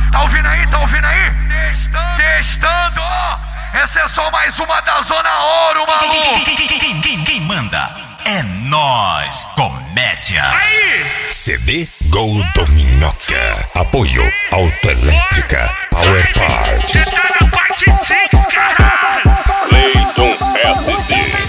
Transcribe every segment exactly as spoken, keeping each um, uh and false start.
Tá ouvindo aí? Tá ouvindo aí? Testando, testando. Essa é só mais uma da Zona Ouro, maluco. Quem, quem, quem, quem, quem manda é nós, comédia. Aí! C D Gol do Minhoca. Apoio Autoelétrica Power Parts. Você tá na parte seis, caralho. Cleiton S D.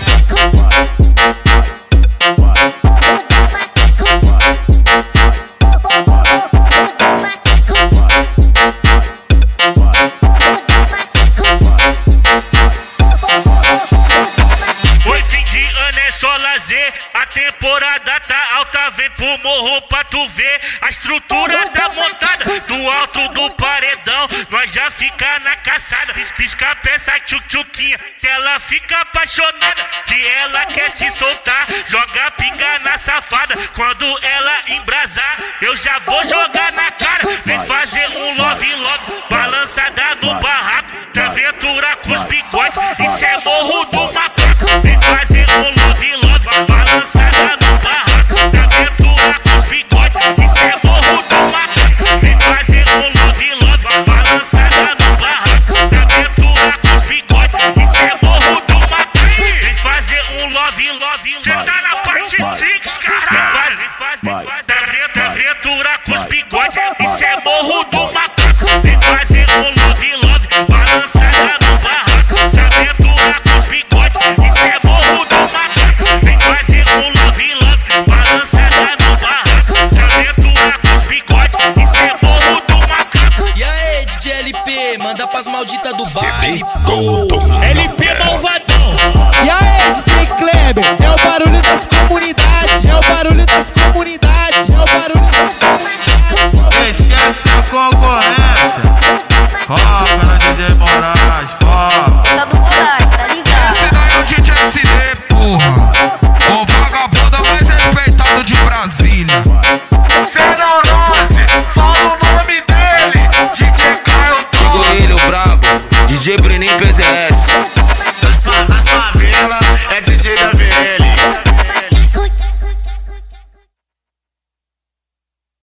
A temporada tá alta, vem pro morro pra tu ver. A estrutura tá montada do alto do paredão. Nós já fica na caçada, pisca peça tchuk-tchuquinha, que ela fica apaixonada. Se ela quer se soltar, joga pinga na safada. Quando ela embrasar, eu já vou jogar na cara. Vem fazer um love love, balançada no barraco. Se aventura com os bigodes, isso é morro do macaco. Vem fazer um love love, balançada no barraco. Se aventura com os bigodes, isso é morro do macaco. Vem fazer um love love, balançada no barraco. Se aventura com os bigodes, isso é morro do macaco. Vem fazer um love love, cê tá na parte seis, caralho. Faz, faz, faz, faz, aventura com os bigodes, isso é morro do macaco. Vem fazer um love love, balançada no barraco. Se aventura com os bigodes, isso é morro do macaco. Vem fazer um love love, balançada no barraco. Se aventura com os bigodes, isso é morro do macaco. E aí, D J L P, manda pras malditas do C D baile. Gol do L P malvadão. E aí, D J Kleber, é o barulho das comunidades, é o barulho das comunidades, é o barulho das comunidades. Esquece a